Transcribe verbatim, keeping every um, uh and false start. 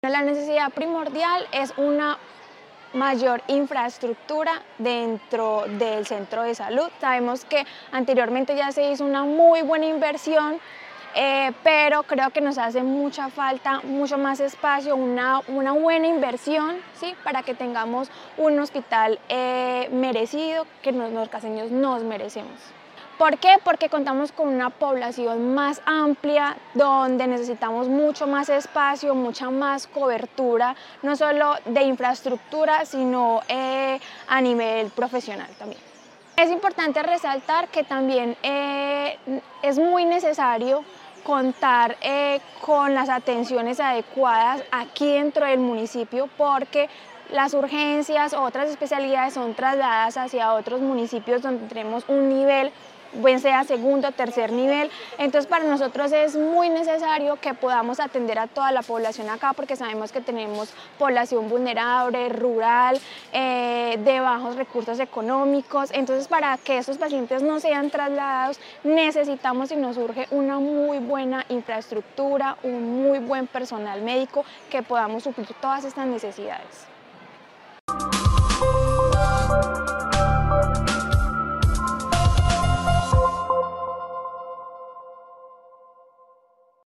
La necesidad primordial es una mayor infraestructura dentro del centro de salud. Sabemos que anteriormente ya se hizo una muy buena inversión, eh, pero creo que nos hace mucha falta, mucho más espacio, una, una buena inversión, ¿sí? Para que tengamos un hospital eh, merecido, que nos, los caseños nos merecemos. ¿Por qué? Porque contamos con una población más amplia, donde necesitamos mucho más espacio, mucha más cobertura, no solo de infraestructura, sino eh, a nivel profesional también. Es importante resaltar que también eh, es muy necesario contar eh, con las atenciones adecuadas aquí dentro del municipio, porque las urgencias o otras especialidades son trasladadas hacia otros municipios donde tenemos un nivel, bien sea segundo o tercer nivel. Entonces para nosotros es muy necesario que podamos atender a toda la población acá, porque sabemos que tenemos población vulnerable, rural, eh, de bajos recursos económicos. Entonces para que esos pacientes no sean trasladados necesitamos y nos urge una muy buena infraestructura, un muy buen personal médico que podamos suplir todas estas necesidades.